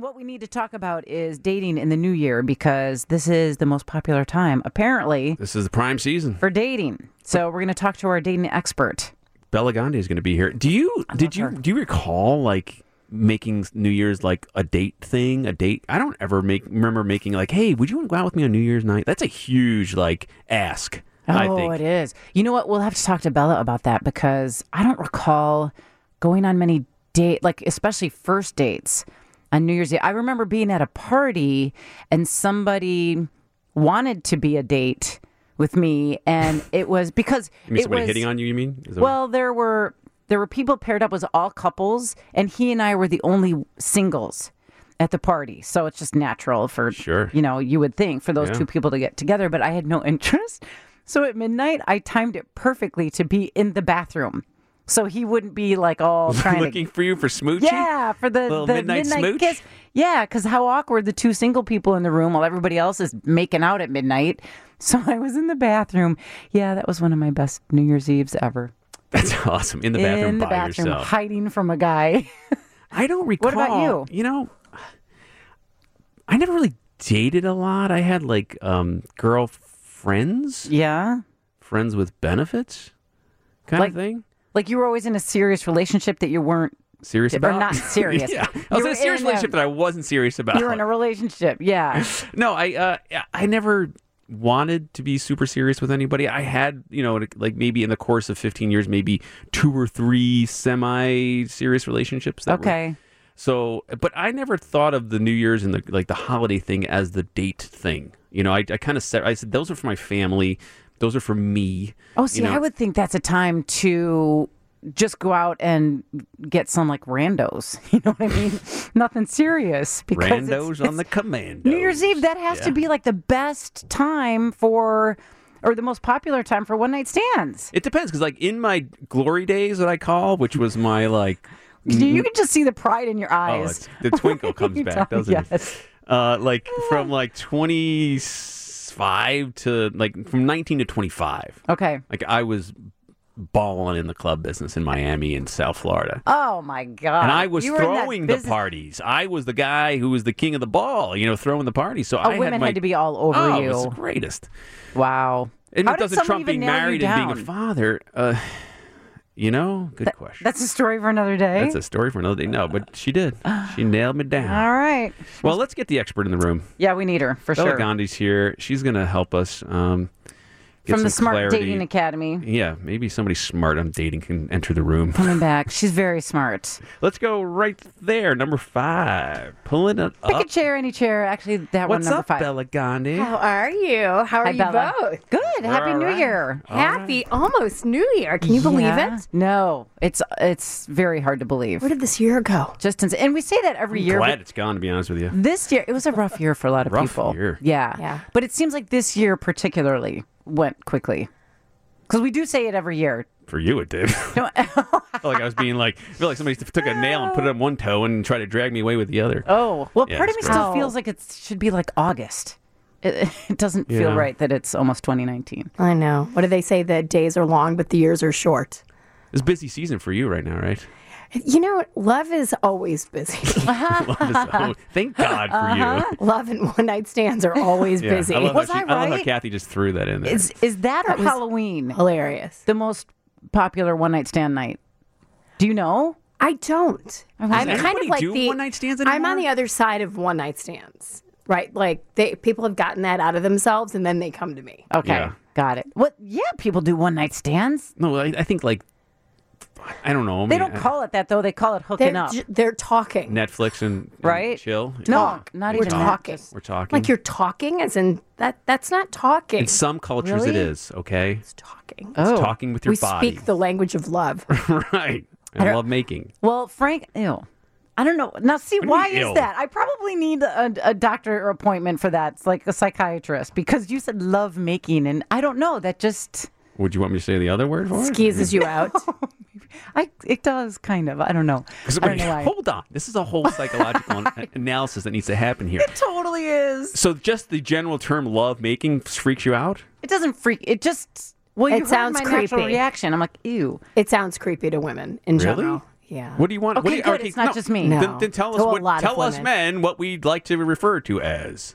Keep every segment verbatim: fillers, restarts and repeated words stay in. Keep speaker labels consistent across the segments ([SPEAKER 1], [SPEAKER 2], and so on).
[SPEAKER 1] And what we need to talk about is dating in the new year because this is the most popular time, apparently.
[SPEAKER 2] This is the prime season
[SPEAKER 1] for dating. So we're going to talk to our dating expert.
[SPEAKER 2] Bella Gandhi is going to be here. Do you did you
[SPEAKER 1] her.
[SPEAKER 2] do you recall like making New Year's like a date thing? A date? I don't ever make remember making like, hey, would you want to go out with me on New Year's night? That's a huge like ask.
[SPEAKER 1] Oh,
[SPEAKER 2] I think.
[SPEAKER 1] it is. You know what? We'll have to talk to Bella about that because I don't recall going on many date, like especially first dates on New Year's Eve. I remember being at a party and somebody wanted to be a date with me, and it was because
[SPEAKER 2] You mean
[SPEAKER 1] it
[SPEAKER 2] somebody
[SPEAKER 1] was,
[SPEAKER 2] hitting on you? You mean? Is that
[SPEAKER 1] well, there were there were people paired up as all couples, and he and I were the only singles at the party. So it's just natural for
[SPEAKER 2] Sure.
[SPEAKER 1] you know, you would think for those
[SPEAKER 2] Yeah.
[SPEAKER 1] two people to get together, but I had no interest. So at midnight, I timed it perfectly to be in the bathroom. So he wouldn't be like all trying
[SPEAKER 2] looking
[SPEAKER 1] to...
[SPEAKER 2] for you for smooching?
[SPEAKER 1] Yeah, for the,
[SPEAKER 2] Little
[SPEAKER 1] the
[SPEAKER 2] midnight smooch?
[SPEAKER 1] kiss. Yeah, because how awkward the two single people in the room while everybody else is making out at midnight. So I was in the bathroom. Yeah, that was one of my best New Year's Eves ever.
[SPEAKER 2] That's awesome. In the bathroom
[SPEAKER 1] in the
[SPEAKER 2] by
[SPEAKER 1] bathroom,
[SPEAKER 2] yourself.
[SPEAKER 1] hiding from a guy.
[SPEAKER 2] I don't recall.
[SPEAKER 1] What about you?
[SPEAKER 2] You know, I never really dated a lot. I had like um, girl friends,
[SPEAKER 1] Yeah.
[SPEAKER 2] friends with benefits, kind
[SPEAKER 1] Like-
[SPEAKER 2] of thing.
[SPEAKER 1] Like you were always in a serious relationship that you weren't...
[SPEAKER 2] Serious
[SPEAKER 1] Or
[SPEAKER 2] about?
[SPEAKER 1] not serious.
[SPEAKER 2] yeah, I
[SPEAKER 1] You
[SPEAKER 2] was
[SPEAKER 1] were
[SPEAKER 2] in a serious
[SPEAKER 1] in a-
[SPEAKER 2] relationship that I wasn't serious about.
[SPEAKER 1] You were in a relationship. Yeah.
[SPEAKER 2] No, I uh, I never wanted to be super serious with anybody. I had, you know, like maybe in the course of fifteen years, maybe two or three semi-serious relationships. That were-
[SPEAKER 1] Okay.
[SPEAKER 2] So, but I never thought of the New Year's and the like the holiday thing as the date thing. You know, I, I kind of said, I said, those are for my family. Those are for me.
[SPEAKER 1] Oh, see,
[SPEAKER 2] you know?
[SPEAKER 1] I would think that's a time to just go out and get some like randos. You know what I mean? Nothing serious. Because
[SPEAKER 2] Randos
[SPEAKER 1] it's,
[SPEAKER 2] on
[SPEAKER 1] it's
[SPEAKER 2] the commando.
[SPEAKER 1] New Year's Eve, that has to
[SPEAKER 2] Yeah.
[SPEAKER 1] be like the best time for, or the most popular time for one night stands.
[SPEAKER 2] It depends, because like in my glory days that I call, which was my like,
[SPEAKER 1] You, you can just see the pride in your
[SPEAKER 2] oh,
[SPEAKER 1] eyes.
[SPEAKER 2] it's, the twinkle comes
[SPEAKER 1] You
[SPEAKER 2] back,
[SPEAKER 1] tell-
[SPEAKER 2] doesn't it?
[SPEAKER 1] yes.
[SPEAKER 2] Uh, like from like twenty-five to like from nineteen to twenty-five.
[SPEAKER 1] Okay.
[SPEAKER 2] Like I was balling in the club business in Miami and South Florida.
[SPEAKER 1] Oh my God.
[SPEAKER 2] And I was
[SPEAKER 1] You were in that
[SPEAKER 2] throwing the
[SPEAKER 1] business-
[SPEAKER 2] parties. I was the guy who was the king of the ball, you know, throwing the party. So
[SPEAKER 1] Oh,
[SPEAKER 2] I
[SPEAKER 1] women
[SPEAKER 2] had, my,
[SPEAKER 1] had to be all over
[SPEAKER 2] oh,
[SPEAKER 1] you.
[SPEAKER 2] it was the greatest.
[SPEAKER 1] Wow.
[SPEAKER 2] And
[SPEAKER 1] How
[SPEAKER 2] it
[SPEAKER 1] did
[SPEAKER 2] doesn't
[SPEAKER 1] someone
[SPEAKER 2] Trump
[SPEAKER 1] even
[SPEAKER 2] being
[SPEAKER 1] nail you
[SPEAKER 2] married and being a
[SPEAKER 1] down?
[SPEAKER 2] father. Uh, you know, good
[SPEAKER 1] That-
[SPEAKER 2] question.
[SPEAKER 1] That's a story for another day.
[SPEAKER 2] That's a story for another day. No, but she did. She nailed me down.
[SPEAKER 1] All right.
[SPEAKER 2] Well, let's get the expert in the room.
[SPEAKER 1] Yeah, we need her for
[SPEAKER 2] Bella
[SPEAKER 1] sure.
[SPEAKER 2] Gandhi's here. She's going to help us um, get
[SPEAKER 1] From
[SPEAKER 2] some
[SPEAKER 1] the Smart
[SPEAKER 2] clarity.
[SPEAKER 1] Dating Academy.
[SPEAKER 2] Yeah, maybe somebody smart on dating can enter the room.
[SPEAKER 1] Coming back. She's very smart.
[SPEAKER 2] Let's go right there, number five. Pulling it
[SPEAKER 1] Pick
[SPEAKER 2] up.
[SPEAKER 1] a chair, any chair. Actually, that one,
[SPEAKER 2] What's
[SPEAKER 1] number
[SPEAKER 2] up,
[SPEAKER 1] five.
[SPEAKER 2] Bella Gandhi?
[SPEAKER 3] How are you? How are
[SPEAKER 1] Hi,
[SPEAKER 3] you
[SPEAKER 1] Bella.
[SPEAKER 3] both?
[SPEAKER 1] Good. Happy
[SPEAKER 2] all
[SPEAKER 1] New
[SPEAKER 2] right.
[SPEAKER 1] Year.
[SPEAKER 2] All
[SPEAKER 3] Happy almost New Year. Can you believe
[SPEAKER 1] Yeah.
[SPEAKER 3] it?
[SPEAKER 1] No, it's it's very hard to believe.
[SPEAKER 3] Where did this year go?
[SPEAKER 1] Just ins- and we say that every year.
[SPEAKER 2] Glad
[SPEAKER 1] but
[SPEAKER 2] it's gone, to be honest with you.
[SPEAKER 1] this year, it was a rough year for a lot of
[SPEAKER 2] Rough
[SPEAKER 1] people.
[SPEAKER 2] year.
[SPEAKER 1] Yeah.
[SPEAKER 3] Yeah.
[SPEAKER 1] But it seems like this year particularly went quickly. Because we do say it every year.
[SPEAKER 2] For you, it did.
[SPEAKER 1] No-
[SPEAKER 2] I felt like I was being like, I feel like somebody took a nail and put it on one toe and tried to drag me away with the other.
[SPEAKER 1] oh, well,
[SPEAKER 2] Yeah,
[SPEAKER 1] part of me
[SPEAKER 2] it's
[SPEAKER 1] still
[SPEAKER 3] great.
[SPEAKER 1] feels like it should be like August. It, it doesn't feel
[SPEAKER 2] Yeah.
[SPEAKER 1] right that it's almost twenty nineteen.
[SPEAKER 3] I know. What do they say? The days are long, but the years are short.
[SPEAKER 2] It's a busy season for you right now, right?
[SPEAKER 3] You know, love is always busy.
[SPEAKER 2] Love is- oh, thank God for
[SPEAKER 1] Uh-huh.
[SPEAKER 2] you.
[SPEAKER 3] Love and one night stands are always
[SPEAKER 2] Yeah,
[SPEAKER 3] busy.
[SPEAKER 2] I love,
[SPEAKER 1] Was
[SPEAKER 2] how she,
[SPEAKER 1] I
[SPEAKER 2] I love how
[SPEAKER 1] right?
[SPEAKER 2] Kathy just threw that in there.
[SPEAKER 1] Is is that, or
[SPEAKER 3] was-
[SPEAKER 1] Halloween
[SPEAKER 3] Hilarious.
[SPEAKER 1] the most popular one night stand night? Do you know?
[SPEAKER 3] I don't. I'm kind
[SPEAKER 2] anybody
[SPEAKER 3] of like
[SPEAKER 2] do
[SPEAKER 3] the
[SPEAKER 2] one-night stands
[SPEAKER 3] I'm
[SPEAKER 2] anymore?
[SPEAKER 3] on the other side of one night stands, right? Like they people have gotten that out of themselves, and then they come to me.
[SPEAKER 1] Okay,
[SPEAKER 2] Yeah.
[SPEAKER 1] got it. What? Yeah, people do one night stands.
[SPEAKER 2] no, I, I think like, I don't know. I
[SPEAKER 1] They
[SPEAKER 2] mean,
[SPEAKER 1] don't
[SPEAKER 2] I-
[SPEAKER 1] call it that though. They call it hooking
[SPEAKER 3] They're
[SPEAKER 1] up.
[SPEAKER 3] j- they're talking.
[SPEAKER 2] Netflix and, and
[SPEAKER 1] Right?
[SPEAKER 2] chill.
[SPEAKER 1] No,
[SPEAKER 3] Talk.
[SPEAKER 1] not
[SPEAKER 3] We're
[SPEAKER 1] even
[SPEAKER 3] talking.
[SPEAKER 1] that.
[SPEAKER 2] We're talking.
[SPEAKER 3] Like you're talking, as in that. That's not talking.
[SPEAKER 2] in some cultures, it
[SPEAKER 1] Really?
[SPEAKER 2] is okay.
[SPEAKER 3] It's talking.
[SPEAKER 1] Oh,
[SPEAKER 2] It's talking with your
[SPEAKER 3] we
[SPEAKER 2] body,
[SPEAKER 3] speak the language of love.
[SPEAKER 2] right? I love making.
[SPEAKER 1] well, Frank. Ew. I don't know. Now, see,
[SPEAKER 2] do you
[SPEAKER 1] why
[SPEAKER 2] mean,
[SPEAKER 1] is
[SPEAKER 2] ew?
[SPEAKER 1] that? I probably need a, a doctor appointment for that. It's like a psychiatrist because you said love making, and I don't know. That just,
[SPEAKER 2] Would you want me to say the other word for it?
[SPEAKER 3] Skeezes you out.
[SPEAKER 1] I it does kind of. I don't know.
[SPEAKER 2] 'Cause
[SPEAKER 1] I don't
[SPEAKER 2] wait,
[SPEAKER 1] know why.
[SPEAKER 2] hold on. This is a whole psychological an- analysis that needs to happen here.
[SPEAKER 1] It totally is.
[SPEAKER 2] So, just the general term "love making" freaks you out?
[SPEAKER 1] It doesn't freak. It just. Well, you
[SPEAKER 3] It
[SPEAKER 1] heard
[SPEAKER 3] sounds
[SPEAKER 1] my natural
[SPEAKER 3] creepy.
[SPEAKER 1] reaction. I'm like, ew.
[SPEAKER 3] It sounds creepy to women in
[SPEAKER 2] Really?
[SPEAKER 3] general. Yeah.
[SPEAKER 2] What do you want?
[SPEAKER 1] Okay,
[SPEAKER 2] what do you,
[SPEAKER 1] good. It's not just me.
[SPEAKER 3] No.
[SPEAKER 2] Then, then tell us
[SPEAKER 3] To a
[SPEAKER 2] what.
[SPEAKER 3] lot of
[SPEAKER 2] Tell us,
[SPEAKER 3] women.
[SPEAKER 2] men, what we'd like to refer to as.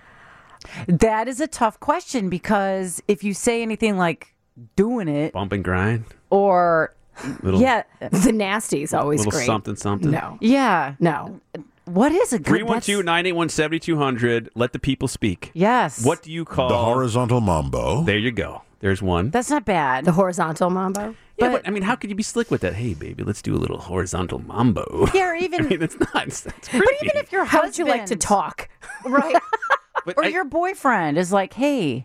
[SPEAKER 1] That is a tough question because if you say anything like doing it
[SPEAKER 2] Bump and grind.
[SPEAKER 1] or
[SPEAKER 2] Little,
[SPEAKER 1] yeah,
[SPEAKER 3] The nasty is always
[SPEAKER 2] little
[SPEAKER 3] great.
[SPEAKER 2] something, something.
[SPEAKER 3] No.
[SPEAKER 1] yeah,
[SPEAKER 3] No.
[SPEAKER 1] what is a good?
[SPEAKER 2] three one two,
[SPEAKER 1] that's-
[SPEAKER 2] nine eight one, seven two zero zero. Let the people speak.
[SPEAKER 1] Yes.
[SPEAKER 2] What do you call
[SPEAKER 4] The horizontal mambo.
[SPEAKER 2] There you go. There's one.
[SPEAKER 1] That's not bad.
[SPEAKER 3] The horizontal mambo.
[SPEAKER 2] yeah,
[SPEAKER 1] but-
[SPEAKER 2] but I mean, how could you be slick with that? Hey, baby, let's do a little horizontal mambo.
[SPEAKER 1] yeah, or
[SPEAKER 2] I
[SPEAKER 1] even
[SPEAKER 2] mean, it's not. It's, it's
[SPEAKER 1] but
[SPEAKER 2] creepy.
[SPEAKER 1] even if your
[SPEAKER 3] How
[SPEAKER 1] husband,
[SPEAKER 3] would you like to talk?
[SPEAKER 1] right?
[SPEAKER 2] But
[SPEAKER 1] Or
[SPEAKER 2] I-
[SPEAKER 1] your boyfriend is like, hey,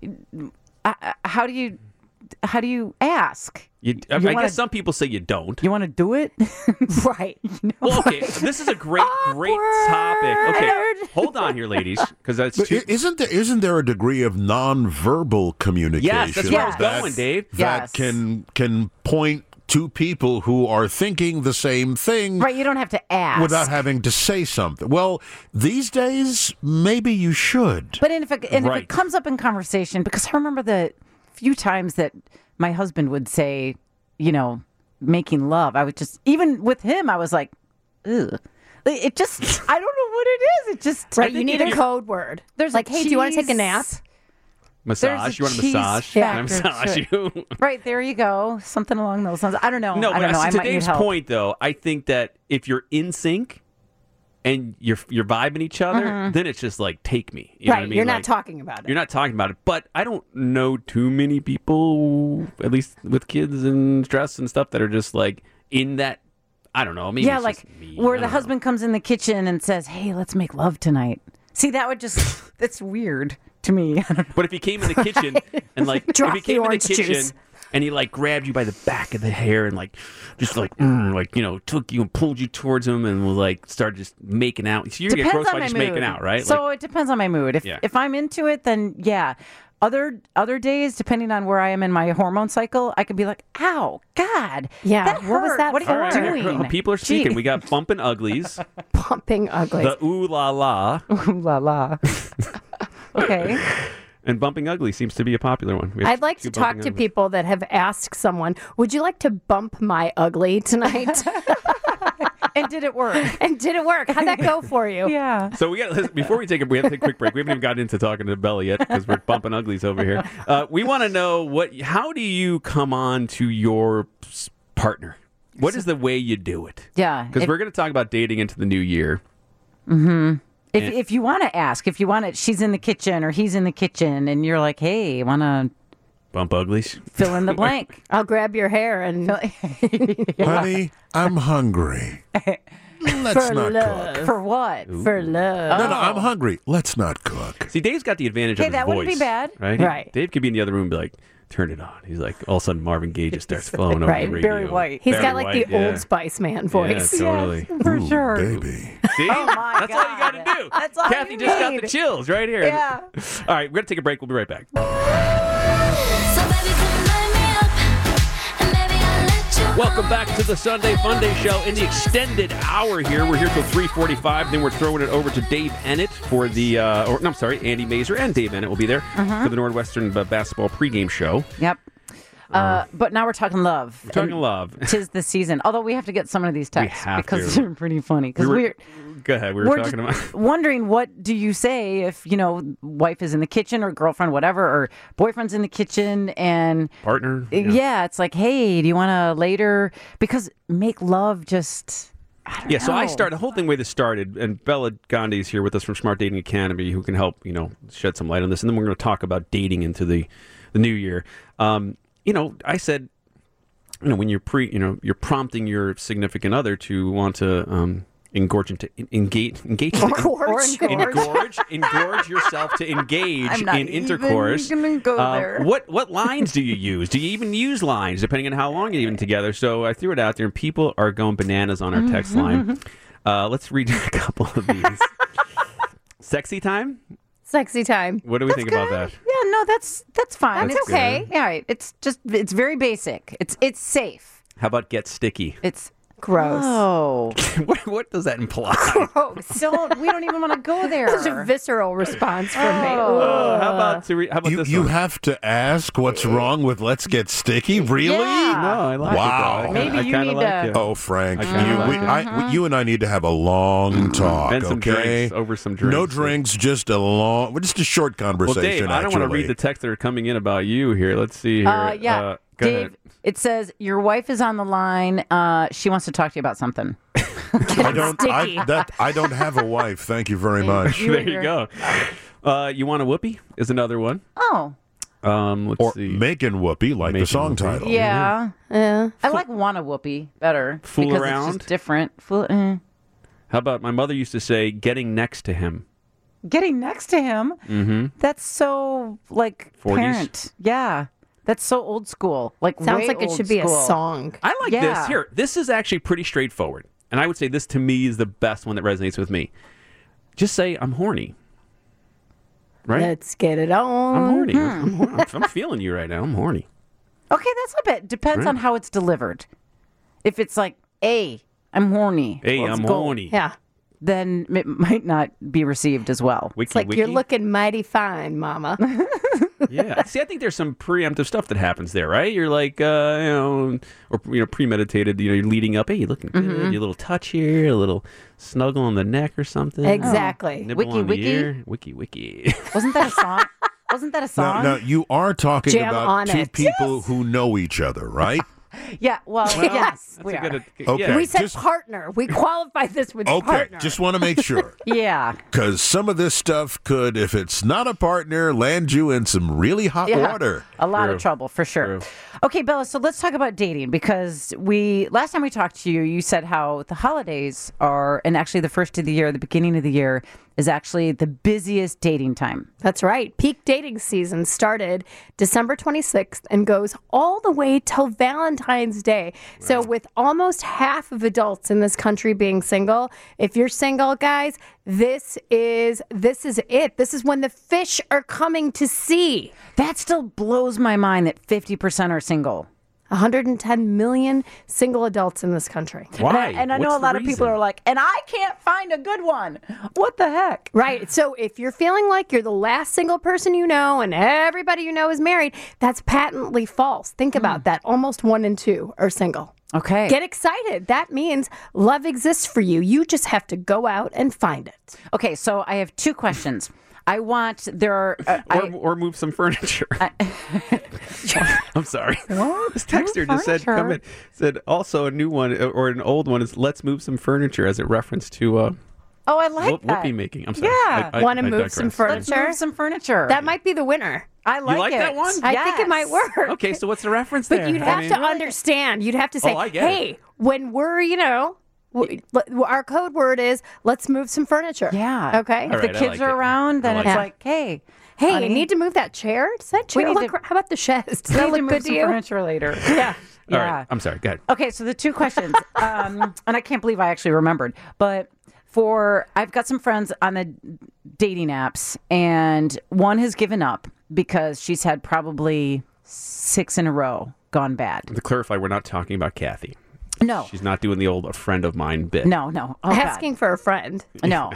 [SPEAKER 1] uh, uh, how do you, how do you ask?
[SPEAKER 2] You, I,
[SPEAKER 1] You
[SPEAKER 2] I
[SPEAKER 1] wanna-
[SPEAKER 2] guess some people say you don't.
[SPEAKER 1] You want to do it?
[SPEAKER 3] Right.
[SPEAKER 2] Well, okay, this is a great, great topic. Okay, hold on here, ladies, because that's
[SPEAKER 4] But
[SPEAKER 2] too.
[SPEAKER 4] i- isn't there isn't there a degree of nonverbal communication
[SPEAKER 2] Yes, that's where I was
[SPEAKER 4] that,
[SPEAKER 2] going, Dave.
[SPEAKER 4] that
[SPEAKER 1] Yes.
[SPEAKER 4] can can point to people who are thinking the same thing
[SPEAKER 1] Right. You don't have to ask.
[SPEAKER 4] without having to say something? Well, these days maybe you should.
[SPEAKER 1] But if it, and if
[SPEAKER 2] Right.
[SPEAKER 1] it comes up in conversation, because I remember the few times that my husband would say, you know, making love, I would just, even with him, I was like, ugh. It just, I don't know what it is. It just,
[SPEAKER 3] Right. You
[SPEAKER 2] think
[SPEAKER 3] need
[SPEAKER 2] if
[SPEAKER 3] a
[SPEAKER 2] you-
[SPEAKER 3] code word.
[SPEAKER 1] There's
[SPEAKER 3] like,
[SPEAKER 1] a
[SPEAKER 3] hey, do you want to take a
[SPEAKER 1] cheese-
[SPEAKER 3] nap?
[SPEAKER 2] Massage?
[SPEAKER 1] There's a
[SPEAKER 2] You want a
[SPEAKER 1] cheese
[SPEAKER 2] massage? Can I
[SPEAKER 1] factor
[SPEAKER 2] massage
[SPEAKER 1] to it.
[SPEAKER 2] you?
[SPEAKER 1] right, there you go. Something along those lines. I don't know.
[SPEAKER 2] No,
[SPEAKER 1] I don't
[SPEAKER 2] but
[SPEAKER 1] know. I
[SPEAKER 2] to
[SPEAKER 1] might need
[SPEAKER 2] Dave's
[SPEAKER 1] help.
[SPEAKER 2] point, though, I think that if you're in sync and you're you're vibing each other,
[SPEAKER 1] Mm-hmm.
[SPEAKER 2] then it's just like take me. You know
[SPEAKER 3] Right.
[SPEAKER 2] what I mean?
[SPEAKER 3] You're not
[SPEAKER 2] Like,
[SPEAKER 3] talking about it.
[SPEAKER 2] You're not talking about it, but I don't know too many people, at least with kids and stress and stuff, that are just like in that. I don't know. Maybe
[SPEAKER 1] Yeah,
[SPEAKER 2] it's
[SPEAKER 1] like
[SPEAKER 2] just me.
[SPEAKER 1] where
[SPEAKER 2] I
[SPEAKER 1] the
[SPEAKER 2] don't know.
[SPEAKER 1] husband comes in the kitchen and says, hey, let's make love tonight. See, that would just, that's weird to me. I don't know.
[SPEAKER 2] But if he came in the kitchen and like
[SPEAKER 3] Drop
[SPEAKER 2] if he
[SPEAKER 3] the
[SPEAKER 2] came in the
[SPEAKER 3] orange
[SPEAKER 2] kitchen
[SPEAKER 3] juice.
[SPEAKER 2] and he like grabbed you by the back of the hair and like just like mm, like you know took you and pulled you towards him and was like started just making out. So you're gonna get gross by just making out, right?
[SPEAKER 1] So
[SPEAKER 2] Like,
[SPEAKER 1] it depends on my mood. If
[SPEAKER 2] Yeah.
[SPEAKER 1] if I'm into it, then yeah. Other other days, depending on where I am in my hormone cycle, I could be like, "Ow, God,
[SPEAKER 3] Yeah,
[SPEAKER 1] that
[SPEAKER 3] what was
[SPEAKER 1] hurt.
[SPEAKER 3] that
[SPEAKER 1] What are
[SPEAKER 3] for?
[SPEAKER 1] you
[SPEAKER 2] all right,
[SPEAKER 1] doing?"
[SPEAKER 2] well, people are
[SPEAKER 1] Gee.
[SPEAKER 2] speaking. We got bumping uglies,
[SPEAKER 3] Pumping ugly.
[SPEAKER 2] the ooh la la,
[SPEAKER 1] Ooh la la. Okay.
[SPEAKER 2] and bumping ugly seems to be a popular one. We have
[SPEAKER 3] I'd like
[SPEAKER 2] two
[SPEAKER 3] to talk
[SPEAKER 2] bumping
[SPEAKER 3] to
[SPEAKER 2] uglies.
[SPEAKER 3] people that have asked someone, would you like to bump my ugly tonight?
[SPEAKER 1] And did it work?
[SPEAKER 3] And did it work? How'd that go for you?
[SPEAKER 1] Yeah.
[SPEAKER 2] So we got before we take a we have to take a quick break. We haven't even gotten into talking to Bella yet because we're bumping uglies over here. Uh, we want to know what how do you come on to your s- partner? What is the way you do it?
[SPEAKER 1] Yeah.
[SPEAKER 2] Because
[SPEAKER 1] If,
[SPEAKER 2] we're going to talk about dating into the new year.
[SPEAKER 1] if, if you want to ask, if you want it, she's in the kitchen or he's in the kitchen, and you're like, "Hey, want to
[SPEAKER 2] Bump uglies.
[SPEAKER 1] fill in the blank?"
[SPEAKER 3] I'll grab your hair and
[SPEAKER 4] Honey, I'm hungry. Let's
[SPEAKER 3] for
[SPEAKER 4] not
[SPEAKER 3] love.
[SPEAKER 4] cook.
[SPEAKER 1] For what?
[SPEAKER 3] For love.
[SPEAKER 4] No, no, I'm hungry. Let's not cook.
[SPEAKER 2] See, Dave's got the advantage
[SPEAKER 1] Hey,
[SPEAKER 2] of his
[SPEAKER 1] that wouldn't be
[SPEAKER 2] voice,
[SPEAKER 1] bad.
[SPEAKER 2] right?
[SPEAKER 3] Right.
[SPEAKER 2] Dave could be in the other room and be like, "Turn it on." He's like, all of a sudden Marvin Gaye just starts flowing over
[SPEAKER 3] Right.
[SPEAKER 2] the radio.
[SPEAKER 1] Barry White.
[SPEAKER 3] He's
[SPEAKER 2] Barry
[SPEAKER 3] got like
[SPEAKER 2] White,
[SPEAKER 3] the
[SPEAKER 2] yeah.
[SPEAKER 3] Old Spice Man voice.
[SPEAKER 2] Yeah, totally.
[SPEAKER 1] For
[SPEAKER 4] Ooh,
[SPEAKER 1] sure.
[SPEAKER 4] baby.
[SPEAKER 2] See?
[SPEAKER 1] Oh, my
[SPEAKER 2] That's all you got to
[SPEAKER 1] God.
[SPEAKER 2] do.
[SPEAKER 1] That's all
[SPEAKER 2] Kathy
[SPEAKER 1] you
[SPEAKER 2] just got
[SPEAKER 1] need.
[SPEAKER 2] the chills right here.
[SPEAKER 1] Yeah.
[SPEAKER 2] All right, we're going to take a break. We'll be right back.
[SPEAKER 5] So baby, come light me up, and maybe I'll let you
[SPEAKER 2] Welcome back to the Sunday Funday Show in the extended hour here. We're here till three forty-five. Then we're throwing it over to Dave Ennett for the, uh, or no, I'm sorry, Andy Mazer and Dave Ennett will be there
[SPEAKER 1] Uh-huh.
[SPEAKER 2] for the Northwestern uh, basketball pregame show.
[SPEAKER 1] Yep. Uh, but now we're talking love.
[SPEAKER 2] We're talking
[SPEAKER 1] And
[SPEAKER 2] love.
[SPEAKER 1] Tis the season. Although we have to get some of these texts
[SPEAKER 2] have
[SPEAKER 1] because
[SPEAKER 2] to.
[SPEAKER 1] they're pretty funny. Because
[SPEAKER 2] We were-
[SPEAKER 1] we are
[SPEAKER 2] Go ahead. We were,
[SPEAKER 1] we're
[SPEAKER 2] talking
[SPEAKER 1] just
[SPEAKER 2] about.
[SPEAKER 1] wondering, what do you say if, you know, wife is in the kitchen or girlfriend, whatever, or boyfriend's in the kitchen and
[SPEAKER 2] Partner.
[SPEAKER 1] yeah, it's like, hey, do you want to later? Because make love just. I don't
[SPEAKER 2] Yeah, so I
[SPEAKER 1] know.
[SPEAKER 2] started the whole thing. Way this started, and Bella Gandhi is here with us from Smart Dating Academy, who can help you know shed some light on this. And then we're going to talk about dating into the the new year. Um, you know, I said, you know, when you're pre, you know, you're prompting your significant other to want to um, engorge into engage engage
[SPEAKER 3] Engorge.
[SPEAKER 2] engorge engorge yourself to engage
[SPEAKER 1] I'm not
[SPEAKER 2] in
[SPEAKER 1] even
[SPEAKER 2] intercourse.
[SPEAKER 1] gonna go
[SPEAKER 2] Uh,
[SPEAKER 1] there.
[SPEAKER 2] What what lines do you use? Do you even use lines depending on how long you're even together? So I threw it out there, and people are going bananas on our text line. Uh, let's read a couple of these. Sexy time.
[SPEAKER 3] Sexy time.
[SPEAKER 2] What do we think about that?
[SPEAKER 1] Yeah, no, that's that's fine.
[SPEAKER 2] That's
[SPEAKER 1] it's
[SPEAKER 3] okay.
[SPEAKER 1] Yeah, right. It's just it's very basic. It's it's safe.
[SPEAKER 2] How about get sticky?
[SPEAKER 1] It's
[SPEAKER 3] Gross.
[SPEAKER 1] Oh,
[SPEAKER 2] what, what does that imply?
[SPEAKER 3] Gross.
[SPEAKER 1] don't we don't even want to go there.
[SPEAKER 3] Such a visceral response from me.
[SPEAKER 2] Uh, how about to re- how about
[SPEAKER 4] You,
[SPEAKER 2] this
[SPEAKER 4] you
[SPEAKER 2] one?
[SPEAKER 4] have to ask what's wrong with Let's Get Sticky? Really?
[SPEAKER 1] Yeah.
[SPEAKER 2] No, I like
[SPEAKER 4] Wow.
[SPEAKER 2] it. Though. I
[SPEAKER 1] Maybe
[SPEAKER 2] kinda- I
[SPEAKER 1] you
[SPEAKER 2] kinda
[SPEAKER 1] need
[SPEAKER 2] like
[SPEAKER 1] to-
[SPEAKER 2] it.
[SPEAKER 4] Oh, Frank, you,
[SPEAKER 2] kinda like
[SPEAKER 4] we,
[SPEAKER 2] it.
[SPEAKER 4] I, you and I need to have a long talk,
[SPEAKER 2] And some
[SPEAKER 4] okay?
[SPEAKER 2] drinks, over some drinks.
[SPEAKER 4] No drinks, just a long, well, just a short
[SPEAKER 2] Well,
[SPEAKER 4] conversation.
[SPEAKER 2] Dave, I don't want to
[SPEAKER 4] actually.
[SPEAKER 2] read the texts that are coming in about you here. Let's see here.
[SPEAKER 1] Uh, yeah,
[SPEAKER 2] Uh, go
[SPEAKER 1] Dave.
[SPEAKER 2] ahead.
[SPEAKER 1] It says your wife is on the line. Uh, she wants to talk to you about something.
[SPEAKER 4] I don't.
[SPEAKER 3] Sticky.
[SPEAKER 4] I, that, I don't have a wife. Thank you very much.
[SPEAKER 1] You
[SPEAKER 2] There
[SPEAKER 1] and
[SPEAKER 2] you
[SPEAKER 1] your-
[SPEAKER 2] go. Uh, you want a whoopee? Is another one.
[SPEAKER 1] Oh,
[SPEAKER 2] Um, let's
[SPEAKER 4] Or
[SPEAKER 2] see.
[SPEAKER 4] Making Whoopi, like the
[SPEAKER 2] Making
[SPEAKER 4] song
[SPEAKER 2] Whoopi.
[SPEAKER 4] title.
[SPEAKER 1] yeah.
[SPEAKER 3] Yeah.
[SPEAKER 1] I like wanna whoopee better
[SPEAKER 2] Fool
[SPEAKER 1] because
[SPEAKER 2] around?
[SPEAKER 1] it's just different. Fool, eh.
[SPEAKER 2] How about my mother used to say, "Getting next to him."
[SPEAKER 1] Getting next to him. Mm-hmm. That's so like
[SPEAKER 2] forties?
[SPEAKER 1] parent. Yeah, that's so old school. Like
[SPEAKER 3] Sounds
[SPEAKER 1] way
[SPEAKER 3] like it
[SPEAKER 1] old
[SPEAKER 3] should be
[SPEAKER 1] school.
[SPEAKER 3] a song.
[SPEAKER 2] I like
[SPEAKER 1] Yeah.
[SPEAKER 2] this. Here, this is actually pretty straightforward, and I would say this to me is the best one that resonates with me. Just say, "I'm horny." Right?
[SPEAKER 3] Let's get it on.
[SPEAKER 2] I'm horny. I'm, hor- I'm, I'm feeling you right now. I'm horny.
[SPEAKER 1] Okay, that's a bit depends
[SPEAKER 2] Right.
[SPEAKER 1] on how it's delivered. If it's like, "Hey, I'm horny,"
[SPEAKER 2] Hey,
[SPEAKER 1] let's
[SPEAKER 2] I'm
[SPEAKER 1] go,"
[SPEAKER 2] horny.
[SPEAKER 3] Yeah.
[SPEAKER 1] then it might not be received as well.
[SPEAKER 2] Wiki,
[SPEAKER 3] It's like
[SPEAKER 2] wiki.
[SPEAKER 3] you're looking mighty fine, mama.
[SPEAKER 2] Yeah. See, I think there's some preemptive stuff that happens there, right? You're like, uh, you know, or you know, premeditated. You know, you're leading up. Hey, you're looking good.
[SPEAKER 1] Mm-hmm.
[SPEAKER 2] You little touch here, a little snuggle on the neck or something.
[SPEAKER 3] Exactly.
[SPEAKER 2] Nibble
[SPEAKER 1] Wiki,
[SPEAKER 2] on the
[SPEAKER 1] wiki.
[SPEAKER 2] ear. Wiki, wiki.
[SPEAKER 1] Wasn't that a song? Wasn't that a
[SPEAKER 4] Now,
[SPEAKER 1] song?
[SPEAKER 4] now, you are talking
[SPEAKER 3] Jam
[SPEAKER 4] about
[SPEAKER 3] on
[SPEAKER 4] two
[SPEAKER 3] it.
[SPEAKER 4] people who know each other, right?
[SPEAKER 1] Yeah. Well, yes,
[SPEAKER 2] That's
[SPEAKER 1] we
[SPEAKER 2] a
[SPEAKER 1] are.
[SPEAKER 2] good.
[SPEAKER 4] Okay.
[SPEAKER 2] Yeah.
[SPEAKER 3] we said
[SPEAKER 4] just-
[SPEAKER 3] partner. We qualified this with
[SPEAKER 4] Okay,
[SPEAKER 3] partner.
[SPEAKER 4] just want to make sure.
[SPEAKER 1] Yeah.
[SPEAKER 4] Because some of this stuff could, if it's not a partner, land you in some really hot
[SPEAKER 1] Yeah.
[SPEAKER 4] water.
[SPEAKER 1] A lot
[SPEAKER 2] True.
[SPEAKER 1] of trouble for sure.
[SPEAKER 2] True.
[SPEAKER 1] Okay, Bella, so let's talk about dating because we last time we talked to you, you said how the holidays are and actually the first of the year, the beginning of the year is actually the busiest dating time.
[SPEAKER 3] That's right. Peak dating season started December twenty-sixth and goes all the way till Valentine's Day. So with almost half of adults in this country being single, if you're single, guys, this is this is it. This is when the fish are coming to sea.
[SPEAKER 1] That still blows my mind that fifty percent are single.
[SPEAKER 3] one hundred ten million single adults in this country.
[SPEAKER 2] Why?
[SPEAKER 1] And I, and I know
[SPEAKER 2] What's
[SPEAKER 1] a
[SPEAKER 2] the
[SPEAKER 1] lot of people
[SPEAKER 2] reason?
[SPEAKER 1] are like, and I can't find a good one. What the heck?
[SPEAKER 3] Right. So if you're feeling like you're the last single person you know and everybody you know is married, that's patently false. Think about that. Almost one in two are single.
[SPEAKER 1] Okay.
[SPEAKER 3] Get excited. That means love exists for you. You just have to go out and find it.
[SPEAKER 1] Okay, so I have two questions. I want there are uh,
[SPEAKER 2] Or,
[SPEAKER 1] I,
[SPEAKER 2] or move some furniture. I'm sorry. This texter just said,
[SPEAKER 1] furniture.
[SPEAKER 2] come in. Said also a new one uh, or an old one is let's move some furniture as a reference to uh,
[SPEAKER 1] oh, I like
[SPEAKER 2] whoop,
[SPEAKER 1] that.
[SPEAKER 2] whoopee making. I'm sorry.
[SPEAKER 1] Yeah.
[SPEAKER 2] I, I,
[SPEAKER 3] Want to
[SPEAKER 2] I
[SPEAKER 3] move some
[SPEAKER 2] digress.
[SPEAKER 1] Let's
[SPEAKER 3] furniture?
[SPEAKER 1] move some furniture.
[SPEAKER 3] That might be the winner.
[SPEAKER 1] I like,
[SPEAKER 2] like
[SPEAKER 1] it.
[SPEAKER 2] that one?
[SPEAKER 3] I think it might
[SPEAKER 1] Yes.
[SPEAKER 3] work.
[SPEAKER 2] Okay, so what's the reference
[SPEAKER 3] But
[SPEAKER 2] there?
[SPEAKER 3] you'd
[SPEAKER 2] I
[SPEAKER 3] have
[SPEAKER 2] mean-
[SPEAKER 3] to understand. You'd have to say,
[SPEAKER 2] Oh, I get it.
[SPEAKER 3] hey, when we're, you know, w- l- our code word is let's move some furniture.
[SPEAKER 1] Yeah.
[SPEAKER 3] Okay.
[SPEAKER 2] All
[SPEAKER 1] If the
[SPEAKER 2] right, I
[SPEAKER 1] kids
[SPEAKER 2] like
[SPEAKER 1] are
[SPEAKER 2] it.
[SPEAKER 1] around, then
[SPEAKER 2] I
[SPEAKER 1] it's
[SPEAKER 2] like
[SPEAKER 3] it.
[SPEAKER 1] like, hey,
[SPEAKER 3] Hey,
[SPEAKER 1] honey,
[SPEAKER 3] you need to move that chair? Does that chair
[SPEAKER 1] need
[SPEAKER 3] look,
[SPEAKER 1] to-
[SPEAKER 3] how about the chaise? Does
[SPEAKER 1] we
[SPEAKER 3] that
[SPEAKER 1] need to
[SPEAKER 3] look
[SPEAKER 1] move
[SPEAKER 3] good
[SPEAKER 1] some
[SPEAKER 3] to you?
[SPEAKER 1] furniture later.
[SPEAKER 3] Yeah.
[SPEAKER 2] All
[SPEAKER 1] Yeah.
[SPEAKER 2] right, I'm sorry. Go ahead.
[SPEAKER 1] Okay, so the two questions, um, and I can't believe I actually remembered, but for I've got some friends on the dating apps, and one has given up because she's had probably six in a row gone bad.
[SPEAKER 2] To clarify, we're not talking about Kathy.
[SPEAKER 1] No,
[SPEAKER 2] She's not doing the old a friend of mine bit.
[SPEAKER 1] no, no. Oh, God.
[SPEAKER 3] Asking for a friend.
[SPEAKER 1] No.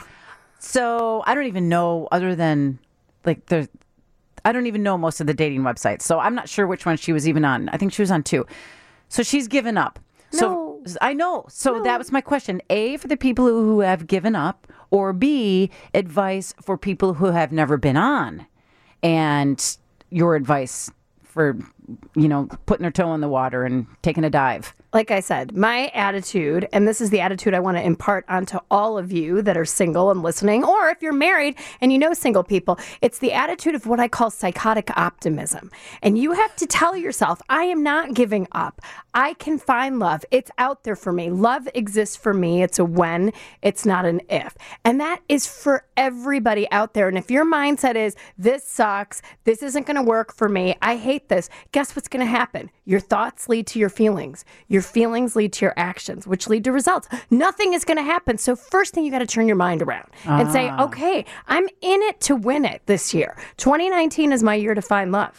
[SPEAKER 1] So I don't even know other than like there's I don't even know most of the dating websites. So I'm not sure which one she was even on. I think she was on two. So she's given up. So
[SPEAKER 3] No.
[SPEAKER 1] I know. So that was my question. A, for the people who have given up, or B, advice for people who have never been on. And your advice for, you know, putting their toe in the water and taking a dive.
[SPEAKER 3] Like I said, my attitude, and this is the attitude I want to impart onto all of you that are single and listening, or if you're married and you know single people, it's the attitude of what I call psychotic optimism. And you have to tell yourself, I am not giving up. I can find love. It's out there for me. Love exists for me. It's a when, it's not an if. And that is for everybody out there. And if your mindset is, this sucks, this isn't going to work for me, I hate this, guess what's going to happen? Your thoughts lead to your feelings. Your feelings lead to your actions, which lead to results. Nothing is going to happen. So first thing, you got to turn your mind around and say, okay, I'm in it to win it this year. twenty nineteen is my year to find love.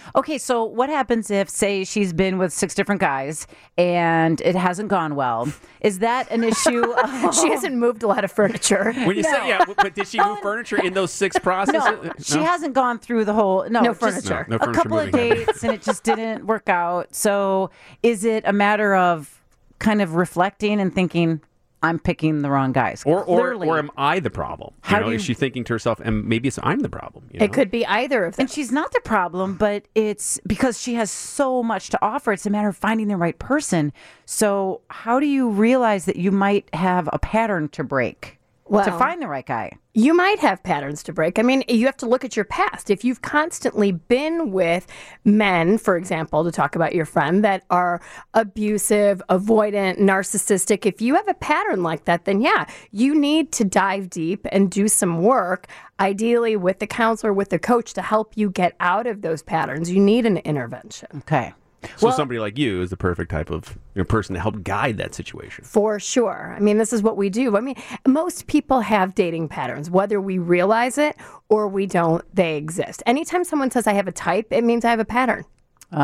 [SPEAKER 1] Okay, so what happens if, say, she's been with six different guys and it hasn't gone well? Is that an issue?
[SPEAKER 3] She hasn't moved a lot of furniture.
[SPEAKER 2] When you say, yeah, but did she move furniture in those six processes?
[SPEAKER 1] No, she hasn't gone through the whole. No,
[SPEAKER 3] No
[SPEAKER 1] just
[SPEAKER 3] furniture.
[SPEAKER 2] No, no
[SPEAKER 1] a
[SPEAKER 2] furniture
[SPEAKER 1] couple of
[SPEAKER 2] moving.
[SPEAKER 1] dates, and it just didn't work out. So, is it a matter of kind of reflecting and thinking, I'm picking the wrong guys?
[SPEAKER 2] Or, or,
[SPEAKER 1] Clearly.
[SPEAKER 2] or am I the problem? You
[SPEAKER 1] How
[SPEAKER 2] know,
[SPEAKER 1] do
[SPEAKER 2] is
[SPEAKER 1] you-
[SPEAKER 2] she thinking to herself, and maybe it's I'm the problem? You know?
[SPEAKER 3] It could be either of them.
[SPEAKER 1] And she's not the problem, but it's because she has so much to offer. It's a matter of finding the right person. So, how do you realize that you might have a pattern to break to
[SPEAKER 3] Well-
[SPEAKER 1] find the right guy?
[SPEAKER 3] You might have patterns to break. I mean, you have to look at your past. If you've constantly been with men, for example, to talk about your friend, that are abusive, avoidant, narcissistic, if you have a pattern like that, then yeah, you need to dive deep and do some work, ideally with the counselor, with the coach, to help you get out of those patterns. You need an intervention.
[SPEAKER 1] Okay.
[SPEAKER 2] So somebody like you is the perfect type of you know, person to help guide that situation.
[SPEAKER 3] For sure. I mean, this is what we do. I mean, most people have dating patterns, whether we realize it or we don't, they exist. Anytime someone says I have a type, it means I have a pattern.
[SPEAKER 1] Oh.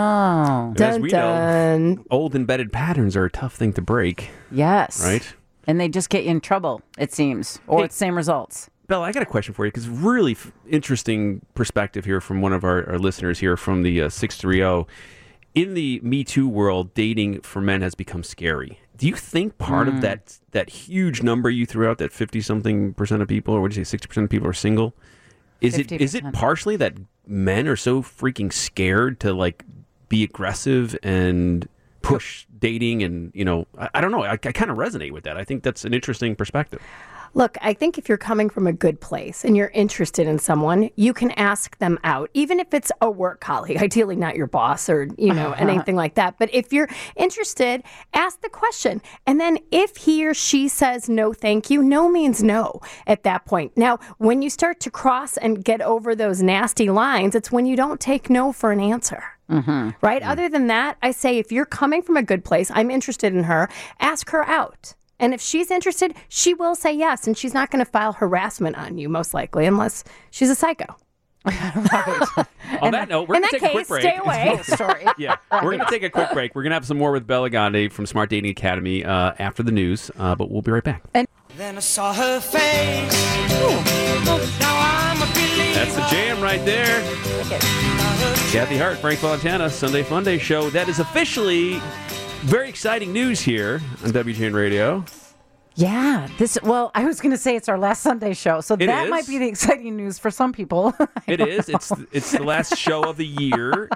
[SPEAKER 2] And as
[SPEAKER 3] Dun,
[SPEAKER 2] we know,
[SPEAKER 3] dun.
[SPEAKER 2] old embedded patterns are a tough thing to break,
[SPEAKER 1] Yes.
[SPEAKER 2] right?
[SPEAKER 1] And they just get you in trouble, it seems, or
[SPEAKER 2] Hey.
[SPEAKER 1] it's same results.
[SPEAKER 2] Bella, I got a question for you because really f- interesting perspective here from one of our, our listeners here from the uh, six three zero. In the Me Too world, dating for men has become scary. Do you think part of that that huge number you threw out, that fifty something percent of people, or what did you say, sixty percent of people are single? Is it is it
[SPEAKER 1] fifty percent.
[SPEAKER 2] partially that men are so freaking scared to like be aggressive and push dating, and you know, I, I don't know. I, I kind of resonate with that. I think that's an interesting perspective.
[SPEAKER 3] Look, I think if you're coming from a good place and you're interested in someone, you can ask them out, even if it's a work colleague, ideally not your boss or, you know, anything like that. But if you're interested, ask the question. And then if he or she says no, thank you, no means no at that point. Now, when you start to cross and get over those nasty lines, it's when you don't take no for an answer. Mm-hmm. Right? Mm-hmm. Other than that, I say if you're coming from a good place, I'm interested in her, ask her out. And if she's interested, she will say yes, and she's not going to file harassment on you, most likely, unless she's a psycho.
[SPEAKER 2] On that note, we're
[SPEAKER 3] In
[SPEAKER 2] going to
[SPEAKER 3] that
[SPEAKER 2] take a quick
[SPEAKER 3] case,
[SPEAKER 2] break.
[SPEAKER 3] stay away.
[SPEAKER 1] Story.
[SPEAKER 2] Yeah, we're going to take a quick break. We're going to have some more with Bella Gandhi from Smart Dating Academy uh, after the news, uh, but we'll be right back.
[SPEAKER 6] Then I saw her face. Now I'm a believer.
[SPEAKER 2] That's the jam right there. Kathy Hart, Frank Fontana, Sunday Funday show. That is officially very exciting news here on W G N Radio.
[SPEAKER 1] Yeah, this. Well, I was going to say it's our last Sunday show, so
[SPEAKER 2] It
[SPEAKER 1] that
[SPEAKER 2] is.
[SPEAKER 1] might be the exciting news for some people.
[SPEAKER 2] It is. It's it's the last show of the year,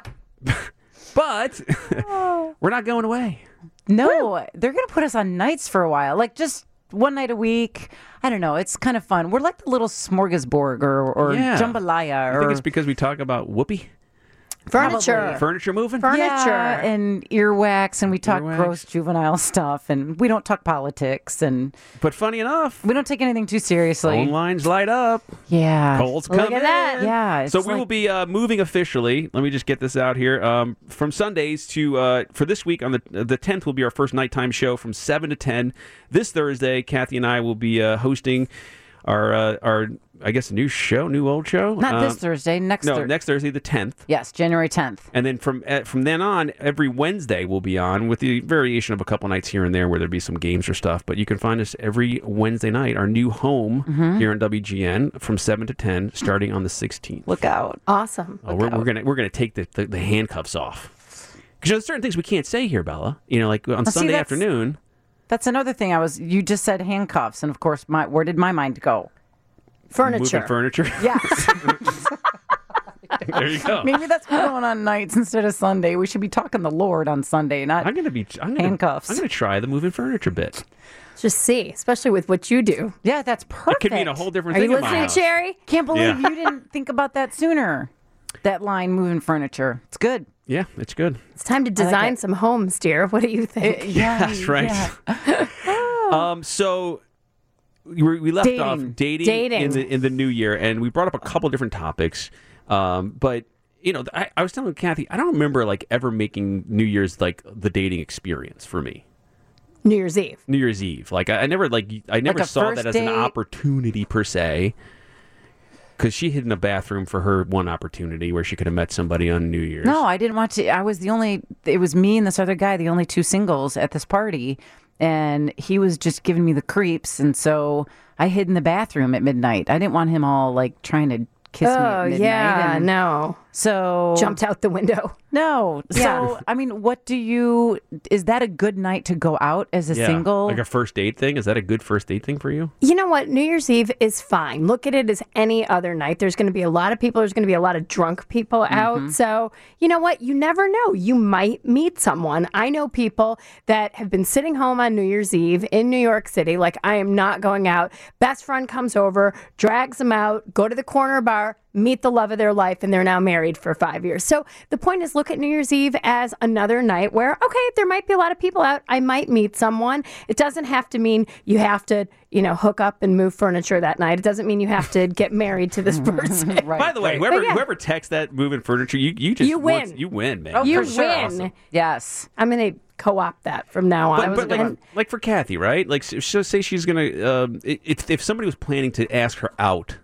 [SPEAKER 2] but we're not going away.
[SPEAKER 1] No, they're going to put us on nights for a while, like just one night a week. I don't know. It's kind of fun. We're like the little smorgasbord or, or
[SPEAKER 2] Yeah.
[SPEAKER 1] jambalaya.
[SPEAKER 2] I
[SPEAKER 1] Or,
[SPEAKER 2] think it's because we talk about whoopee,
[SPEAKER 3] Furniture.
[SPEAKER 2] furniture moving.
[SPEAKER 3] Furniture.
[SPEAKER 1] yeah, and earwax, and we talk
[SPEAKER 2] Earwax.
[SPEAKER 1] gross juvenile stuff, and we don't talk politics, and
[SPEAKER 2] But funny enough,
[SPEAKER 1] we don't take anything too seriously.
[SPEAKER 2] phone lines light up.
[SPEAKER 1] Yeah.
[SPEAKER 2] Cold's
[SPEAKER 3] Look
[SPEAKER 2] coming
[SPEAKER 3] at that.
[SPEAKER 2] in.
[SPEAKER 1] Yeah, it's
[SPEAKER 2] So we
[SPEAKER 1] like-
[SPEAKER 2] will be uh, moving officially. Let me just get this out here. Um, from Sundays to uh, for this week on the the tenth will be our first nighttime show from seven to ten. This Thursday, Kathy and I will be uh, hosting our uh, our I guess a new show, new old show.
[SPEAKER 1] Not
[SPEAKER 2] Um,
[SPEAKER 1] this Thursday, next
[SPEAKER 2] No,
[SPEAKER 1] Thursday.
[SPEAKER 2] next Thursday the tenth.
[SPEAKER 1] Yes, January tenth.
[SPEAKER 2] And then from uh, from then on, every Wednesday we'll be on with the variation of a couple nights here and there where there'll be some games or stuff. But you can find us every Wednesday night, our new home
[SPEAKER 1] Mm-hmm.
[SPEAKER 2] here on W G N from seven to ten, starting on the sixteenth.
[SPEAKER 1] Look out.
[SPEAKER 3] Awesome.
[SPEAKER 2] Oh, we're, we're gonna we're gonna take the, the, the handcuffs off because there's certain things we can't say here, Bella. You know, like on
[SPEAKER 1] see,
[SPEAKER 2] Sunday
[SPEAKER 1] that's-
[SPEAKER 2] afternoon.
[SPEAKER 1] That's another thing I was, you just said handcuffs, and of course, my where did my mind go?
[SPEAKER 3] Furniture.
[SPEAKER 2] Moving furniture.
[SPEAKER 1] Yes.
[SPEAKER 2] There you go.
[SPEAKER 1] Maybe that's what's going on nights instead of Sunday. We should be talking the Lord on Sunday, not
[SPEAKER 2] I'm gonna be I'm gonna,
[SPEAKER 1] Handcuffs.
[SPEAKER 2] I'm gonna try the moving furniture bit.
[SPEAKER 3] Just see, especially with what you do.
[SPEAKER 1] Yeah, that's
[SPEAKER 2] It
[SPEAKER 1] perfect.
[SPEAKER 2] could mean a whole different
[SPEAKER 3] Are
[SPEAKER 2] thing
[SPEAKER 3] you
[SPEAKER 2] in my
[SPEAKER 3] listening,
[SPEAKER 2] house.
[SPEAKER 3] Cherry?
[SPEAKER 1] Can't believe
[SPEAKER 2] Yeah.
[SPEAKER 1] you didn't think about that sooner. That line, moving furniture. It's good.
[SPEAKER 2] Yeah, it's good.
[SPEAKER 3] It's time to design
[SPEAKER 1] it.
[SPEAKER 3] some homes, dear. What do you think?
[SPEAKER 1] Yeah,
[SPEAKER 2] That's right. um, so we, were- we left
[SPEAKER 1] Dating.
[SPEAKER 2] off dating,
[SPEAKER 3] Dating.
[SPEAKER 2] in the in the new year, and we brought up a couple different topics. Um, but you know, I, I was telling Kathy, I don't remember like ever making New Year's like the dating experience for me.
[SPEAKER 3] New Year's Eve.
[SPEAKER 2] New Year's Eve, like I, I never like I never
[SPEAKER 1] a
[SPEAKER 2] saw
[SPEAKER 1] first
[SPEAKER 2] that as an
[SPEAKER 1] date?
[SPEAKER 2] opportunity per se. because she hid in a bathroom for her one opportunity where she could have met somebody on New Year's.
[SPEAKER 1] No, I didn't want to. I was the only, it was me and this other guy, the only two singles at this party. And he was just giving me the creeps. And so I hid in the bathroom at midnight. I didn't want him all like trying to kiss me at
[SPEAKER 3] Oh,
[SPEAKER 1] midnight.
[SPEAKER 3] yeah,
[SPEAKER 1] and
[SPEAKER 3] no.
[SPEAKER 1] So
[SPEAKER 3] Jumped out the window.
[SPEAKER 1] No.
[SPEAKER 3] Yeah.
[SPEAKER 1] So, I mean, what do you, is that a good night to go out as a
[SPEAKER 2] Yeah.
[SPEAKER 1] single?
[SPEAKER 2] Like a first date thing? Is that a good first date thing for you?
[SPEAKER 3] You know what? New Year's Eve is fine. Look at it as any other night. There's going to be a lot of people. There's going to be a lot of drunk people out. So, you know what? You never know. You might meet someone. I know people that have been sitting home on New Year's Eve in New York City. Like, I am not going out. Best friend comes over, drags them out, go to the corner bar, meet the love of their life, and they're now married for five years. So the point is, look at New Year's Eve as another night where, okay, there might be a lot of people out. I might meet someone. It doesn't have to mean you have to, you know, hook up and move furniture that night. It doesn't mean you have to get married to this person.
[SPEAKER 1] Right,
[SPEAKER 2] By the way,
[SPEAKER 1] right.
[SPEAKER 2] whoever
[SPEAKER 3] But yeah.
[SPEAKER 2] whoever texts that moving furniture, you you just
[SPEAKER 3] You win.
[SPEAKER 2] wants- you win, man.
[SPEAKER 1] Oh,
[SPEAKER 3] You
[SPEAKER 1] for sure.
[SPEAKER 3] win.
[SPEAKER 2] Awesome.
[SPEAKER 1] Yes.
[SPEAKER 3] I'm going to co-opt that from now on. I
[SPEAKER 2] But,
[SPEAKER 3] was
[SPEAKER 2] but like,
[SPEAKER 3] gonna-
[SPEAKER 2] like for Kathy, right? Like, so so say she's gonna. Um, if if somebody was planning to ask her out,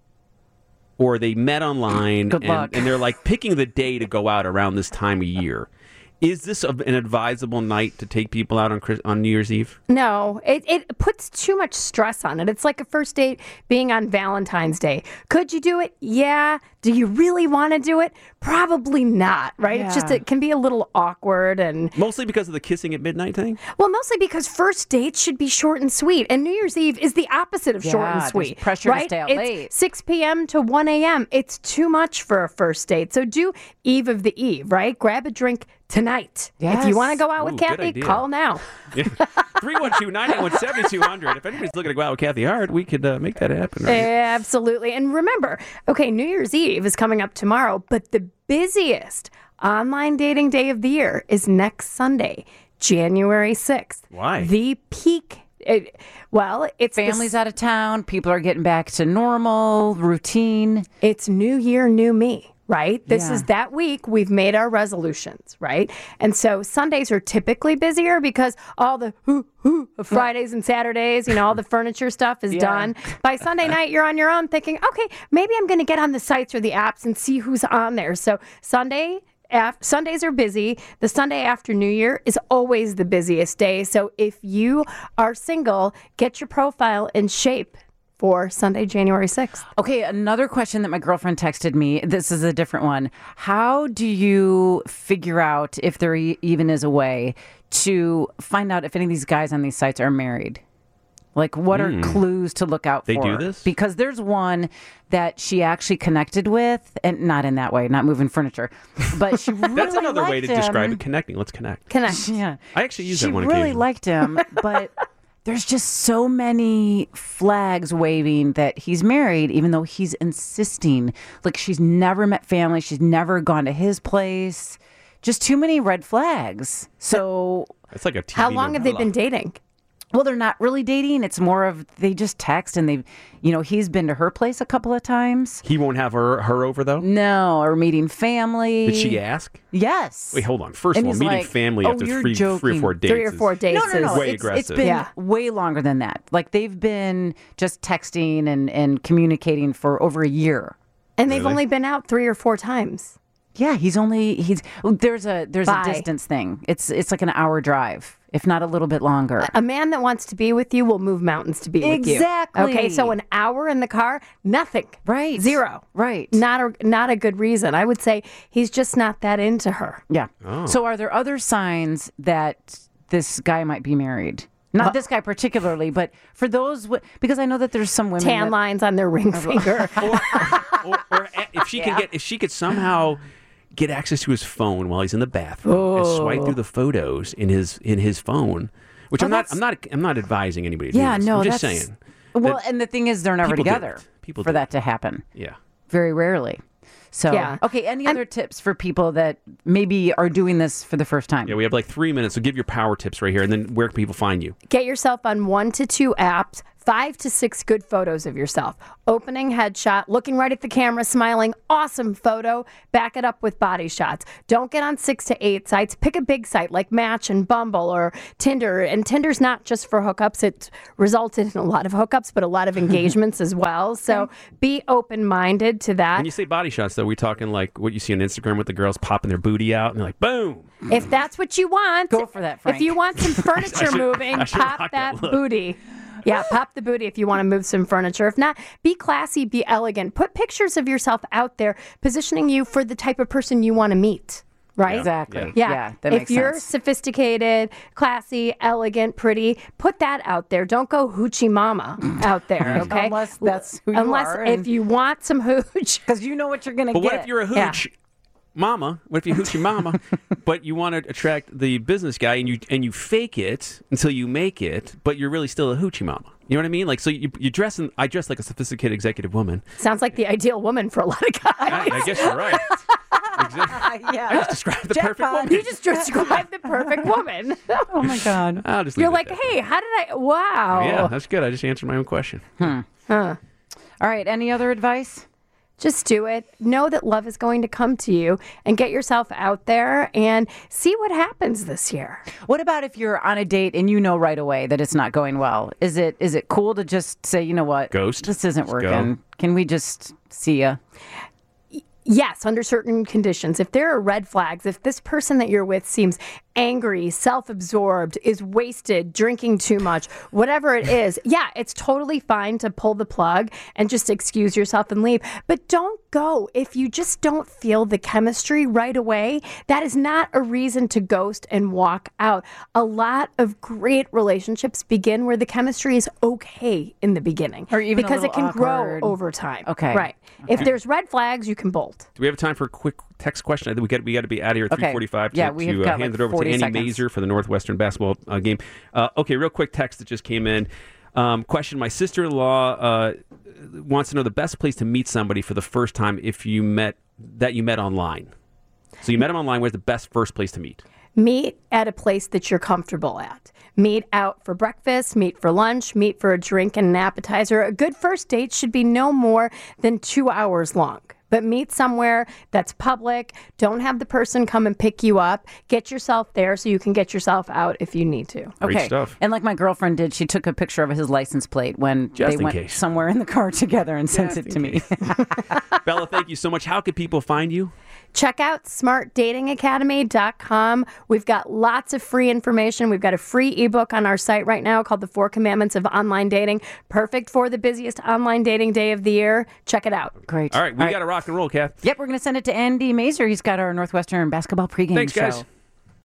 [SPEAKER 2] or they met online,
[SPEAKER 1] Good
[SPEAKER 2] and,
[SPEAKER 1] luck.
[SPEAKER 2] and they're like picking the day to go out around this time of year, is this a, an advisable night to take people out on Chris, on New Year's Eve?
[SPEAKER 3] No, it, it puts too much stress on it. It's like a first date being on Valentine's Day. Could you do it? Yeah. Do you really want to do it? Probably not, right? It's just,
[SPEAKER 1] Yeah.
[SPEAKER 3] it can be a little awkward and,
[SPEAKER 2] Mostly because of the kissing at midnight thing.
[SPEAKER 3] well, mostly because first dates should be short and sweet. And New Year's Eve is the opposite of short
[SPEAKER 1] Yeah,
[SPEAKER 3] and
[SPEAKER 1] there's
[SPEAKER 3] sweet.
[SPEAKER 1] pressure to
[SPEAKER 3] right?
[SPEAKER 1] stay out
[SPEAKER 3] it's
[SPEAKER 1] late.
[SPEAKER 3] six p.m. to one a.m. It's too much for a first date. So do Eve of the Eve, right? Grab a drink tonight. If
[SPEAKER 1] Yes.
[SPEAKER 3] you want to go out
[SPEAKER 2] Ooh,
[SPEAKER 3] with
[SPEAKER 2] good
[SPEAKER 3] Kathy,
[SPEAKER 2] idea.
[SPEAKER 3] call now.
[SPEAKER 2] three one two, nine eight one, seven two zero zero. If anybody's looking to go out with Kathy Hart, we could uh, make that happen. Right?
[SPEAKER 3] Absolutely. And remember, okay, New Year's Eve is coming up tomorrow, but the busiest online dating day of the year is next Sunday, January sixth.
[SPEAKER 2] Why?
[SPEAKER 3] The peak. It, well, it's the
[SPEAKER 1] Families out of town. People are getting back to normal routine.
[SPEAKER 3] It's New Year, New Me, right? This
[SPEAKER 1] Yeah.
[SPEAKER 3] is that week we've made our resolutions, right? And so Sundays are typically busier because all the hoo hoo of Fridays and Saturdays, you know, all the furniture stuff is
[SPEAKER 1] Yeah.
[SPEAKER 3] done. By Sunday night, you're on your own thinking, okay, maybe I'm going to get on the sites or the apps and see who's on there. So Sunday, Af- Sundays are busy. The Sunday after New Year is always the busiest day. So if you are single, get your profile in shape for Sunday, January sixth.
[SPEAKER 1] Okay, another question that my girlfriend texted me. This is a different one. How do you figure out if there e- even is a way to find out if any of these guys on these sites are married? Like, what are clues to look out
[SPEAKER 2] They
[SPEAKER 1] for?
[SPEAKER 2] do this?
[SPEAKER 1] Because there's one that she actually connected with, and not in that way, not moving furniture, but she really
[SPEAKER 2] That's another way
[SPEAKER 1] liked
[SPEAKER 2] to describe
[SPEAKER 1] him.
[SPEAKER 2] it. Connecting. Let's connect.
[SPEAKER 3] Connect.
[SPEAKER 1] Yeah,
[SPEAKER 2] I actually use
[SPEAKER 1] she
[SPEAKER 2] that one
[SPEAKER 1] really
[SPEAKER 2] occasion.
[SPEAKER 1] liked him, but there's just so many flags waving that he's married, even though he's insisting. Like, she's never met family, she's never gone to his place. Just too many red flags. So,
[SPEAKER 2] It's like a T V
[SPEAKER 3] How long have they
[SPEAKER 2] novella.
[SPEAKER 3] been dating?
[SPEAKER 1] well, they're not really dating. It's more of they just text, and they've, you know, he's been to her place a couple of times.
[SPEAKER 2] He won't have her her over though.
[SPEAKER 1] No, or meeting family.
[SPEAKER 2] Did she ask?
[SPEAKER 1] Yes.
[SPEAKER 2] Wait, hold on. First
[SPEAKER 1] And
[SPEAKER 2] of all,
[SPEAKER 1] he's
[SPEAKER 2] meeting
[SPEAKER 1] like,
[SPEAKER 2] family
[SPEAKER 1] "Oh,
[SPEAKER 2] after
[SPEAKER 1] you're
[SPEAKER 2] three, three or
[SPEAKER 1] joking."
[SPEAKER 2] four dates.
[SPEAKER 3] Three or four
[SPEAKER 2] is-
[SPEAKER 3] dates.
[SPEAKER 1] No, no, no.
[SPEAKER 3] is-
[SPEAKER 2] Way
[SPEAKER 1] it's,
[SPEAKER 2] aggressive.
[SPEAKER 1] it's been
[SPEAKER 3] Yeah.
[SPEAKER 1] way longer than that. Like, they've been just texting and, and communicating for over a year.
[SPEAKER 3] And they've
[SPEAKER 2] Really?
[SPEAKER 3] only been out three or four times.
[SPEAKER 1] Yeah, he's only he's there's a there's
[SPEAKER 3] Bye.
[SPEAKER 1] a distance thing. It's it's like an hour drive, if not a little bit longer.
[SPEAKER 3] A man that wants to be with you will move mountains to be with you.
[SPEAKER 1] Exactly.
[SPEAKER 3] Okay, so an hour in the car, nothing.
[SPEAKER 1] Right.
[SPEAKER 3] Zero.
[SPEAKER 1] Right.
[SPEAKER 3] Not a not a good reason. I would say he's just not that into her.
[SPEAKER 1] Yeah.
[SPEAKER 2] Oh.
[SPEAKER 1] So are there other signs that this guy might be married? Not this guy particularly, but for those w- because I know that there's some women
[SPEAKER 3] Tan
[SPEAKER 1] that,
[SPEAKER 3] lines on their ring finger.
[SPEAKER 2] or, or, or if she can get if she could somehow get access to his phone while he's in the bathroom and swipe through the photos in his in his phone, which
[SPEAKER 1] Oh,
[SPEAKER 2] I'm not
[SPEAKER 1] that's-
[SPEAKER 2] I'm not I'm not advising anybody to
[SPEAKER 1] Yeah,
[SPEAKER 2] do this.
[SPEAKER 1] no,
[SPEAKER 2] I'm just
[SPEAKER 1] that's
[SPEAKER 2] saying.
[SPEAKER 1] Well,
[SPEAKER 2] that
[SPEAKER 1] and the thing is, they're never
[SPEAKER 2] people do
[SPEAKER 1] together
[SPEAKER 2] it. People
[SPEAKER 1] for
[SPEAKER 2] do
[SPEAKER 1] that
[SPEAKER 2] it.
[SPEAKER 1] to happen.
[SPEAKER 2] Yeah.
[SPEAKER 1] Very rarely. So,
[SPEAKER 3] Yeah.
[SPEAKER 1] okay, any other tips for people that maybe are doing this for the first time?
[SPEAKER 2] Yeah, we have like three minutes, so give your power tips right here, and then where can people find you?
[SPEAKER 3] Get yourself on one to two apps. five to six good photos of yourself. Opening headshot, looking right at the camera, smiling, awesome photo. Back it up with body shots. Don't get on six to eight sites. Pick a big site like Match and Bumble or Tinder. And Tinder's not just for hookups. It resulted in a lot of hookups, but a lot of engagements as well. So be open-minded to that.
[SPEAKER 2] When you say body shots, though, we talking like what you see on Instagram with the girls popping their booty out and they're like, boom.
[SPEAKER 3] If that's what you want,
[SPEAKER 1] Go for that, Frank.
[SPEAKER 3] If you want some furniture
[SPEAKER 2] should-
[SPEAKER 3] moving,
[SPEAKER 2] I should
[SPEAKER 3] pop
[SPEAKER 2] rock
[SPEAKER 3] that
[SPEAKER 2] that look.
[SPEAKER 3] booty. Yeah, pop the booty if you want to move some furniture. If not, be classy, be elegant. Put pictures of yourself out there, positioning you for the type of person you want to meet. Right?
[SPEAKER 1] Exactly.
[SPEAKER 3] Yeah.
[SPEAKER 1] Yeah, that
[SPEAKER 3] if
[SPEAKER 1] makes
[SPEAKER 3] you're
[SPEAKER 1] sense.
[SPEAKER 3] sophisticated, classy, elegant, pretty, put that out there. Don't go hoochie mama out there, okay?
[SPEAKER 1] Unless that's who you
[SPEAKER 3] Unless
[SPEAKER 1] are,
[SPEAKER 3] if
[SPEAKER 1] and-
[SPEAKER 3] you want some hooch.
[SPEAKER 1] Because you know what you're going to
[SPEAKER 2] But
[SPEAKER 1] get.
[SPEAKER 2] what if you're a hooch
[SPEAKER 3] Yeah.
[SPEAKER 2] mama? What if you hooch your mama, but you want to attract the business guy and you and you fake it until you make it, but you're really still a hoochie mama? You know what I mean? Like, so you, you dress in, I dress like a sophisticated executive woman.
[SPEAKER 3] Sounds like the ideal woman for a lot of guys.
[SPEAKER 2] I, I guess you're right. Exactly.
[SPEAKER 1] yeah.
[SPEAKER 2] I just described the perfect
[SPEAKER 1] Jackpot.
[SPEAKER 2] woman.
[SPEAKER 3] You just described the perfect woman.
[SPEAKER 1] Oh, my God.
[SPEAKER 2] I'll just leave
[SPEAKER 3] You're
[SPEAKER 2] it
[SPEAKER 3] like,
[SPEAKER 2] at that.
[SPEAKER 3] hey, how did I? Wow.
[SPEAKER 2] Yeah, that's good. I just answered my own question.
[SPEAKER 1] All right. Any other advice?
[SPEAKER 3] Just do it. Know that love is going to come to you and get yourself out there and see what happens this year.
[SPEAKER 1] What about if you're on a date and you know right away that it's not going well? Is it is it cool to just say, you know what?
[SPEAKER 2] Ghost.
[SPEAKER 1] This isn't
[SPEAKER 2] Just go.
[SPEAKER 1] working. Can we just see ya?
[SPEAKER 3] Yes, under certain conditions. If there are red flags, if this person that you're with seems angry, self-absorbed, is wasted, drinking too much, whatever it is, yeah, it's totally fine to pull the plug and just excuse yourself and leave. But don't go if you just don't feel the chemistry right away. That is not a reason to ghost and walk out. A lot of great relationships begin where the chemistry is okay in the beginning.
[SPEAKER 1] Or even a
[SPEAKER 3] because it
[SPEAKER 1] little
[SPEAKER 3] can
[SPEAKER 1] awkward.
[SPEAKER 3] grow over time.
[SPEAKER 1] Okay.
[SPEAKER 3] Right. If there's red flags, you can bolt.
[SPEAKER 2] Do we have time for a quick text question? I think we got we got to be out of here at
[SPEAKER 1] Okay.
[SPEAKER 2] three forty-five to,
[SPEAKER 1] Yeah, we have
[SPEAKER 2] to uh,
[SPEAKER 1] got
[SPEAKER 2] hand
[SPEAKER 1] like
[SPEAKER 2] it over to
[SPEAKER 1] forty
[SPEAKER 2] Annie
[SPEAKER 1] seconds.
[SPEAKER 2] Mazer for the Northwestern basketball uh, game. Uh, okay, real quick text that just came in. Um, question: My sister-in-law uh, wants to know the best place to meet somebody for the first time if you met that you met online. So you met him online. Where's the best first place to meet?
[SPEAKER 3] Meet at a place that you're comfortable at. Meet out for breakfast, meet for lunch, meet for a drink and an appetizer. A good first date should be no more than two hours long. But meet somewhere that's public. Don't have the person come and pick you up. Get yourself there so you can get yourself out if you need to.
[SPEAKER 2] Great
[SPEAKER 1] Okay.
[SPEAKER 2] stuff.
[SPEAKER 1] And like my girlfriend did, she took a picture of his license plate when
[SPEAKER 2] Just
[SPEAKER 1] they
[SPEAKER 2] in
[SPEAKER 1] went
[SPEAKER 2] case.
[SPEAKER 1] somewhere in the car together and sent it to me.
[SPEAKER 2] Bella, thank you so much. How can people find you?
[SPEAKER 3] Check out smart dating academy dot com. We've got lots of free information. We've got a free ebook on our site right now called The Four Commandments of Online Dating. Perfect for the busiest online dating day of the year. Check it out.
[SPEAKER 1] Great.
[SPEAKER 2] All right, we got to rock and roll, Kath.
[SPEAKER 1] Yep, we're going to send it to Andy Mazer. He's got our Northwestern basketball pregame
[SPEAKER 2] Thanks,
[SPEAKER 1] show.
[SPEAKER 2] guys.